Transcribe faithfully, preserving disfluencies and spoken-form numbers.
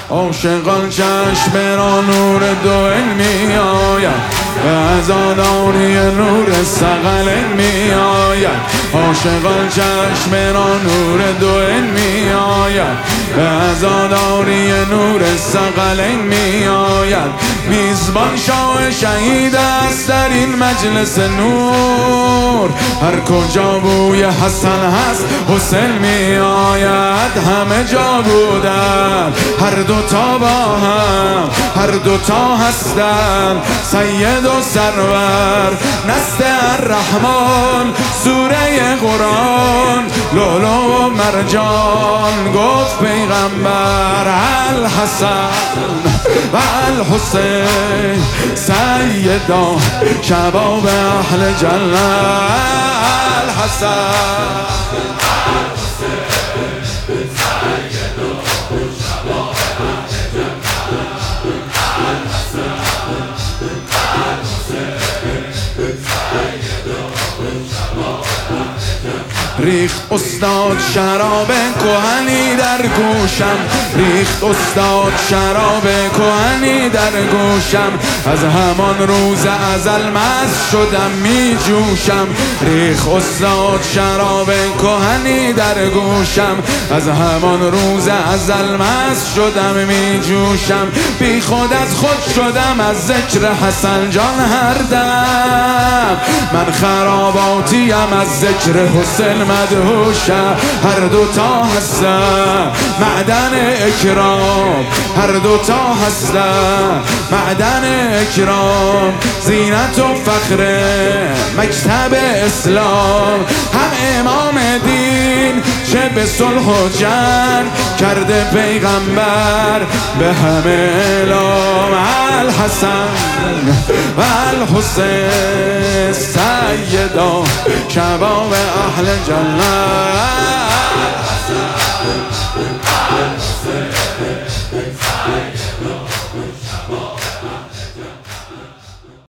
عاشقان چشم را نور دو می آید به ازادانی نور ثقل می آید عاشقان چشم را نور دو می آید به ازادانی نور ثقل می آید میزبان شاه شهید است در این مجلس نور هر کجا بوی حسن هست حسین می آید همه جا بودن هر دوتا با هم هر دوتا هستن سید و سرور نزد الرحمن سوره قرآن لولو و مرجان گفت پیغمبر الحسن و الحسین سیدا شباب اهل جنت الحسن ریخت استاد شراب کهنی در گوشم ریخت استاد شراب کهنی در گوشم از همان روز ازل مست شدم می جوشم ریخت استاد شراب کهنی در گوشم از همان روز ازل مست شدم می جوشم بی خود از خود شدم از ذکر حسن جان هر دم من خراباتیم از ذکر حسین مدهوشم هر دوتا هستن معدن اکرام هر دوتا هستن معدن اکرام زینت و فخر مکتب اسلام هم امام دین چه به صلح و جنگ کرده پیغمبر به همه اعلام الحسن و الحسین سیدا شباب اهل جنت الحسن الحسین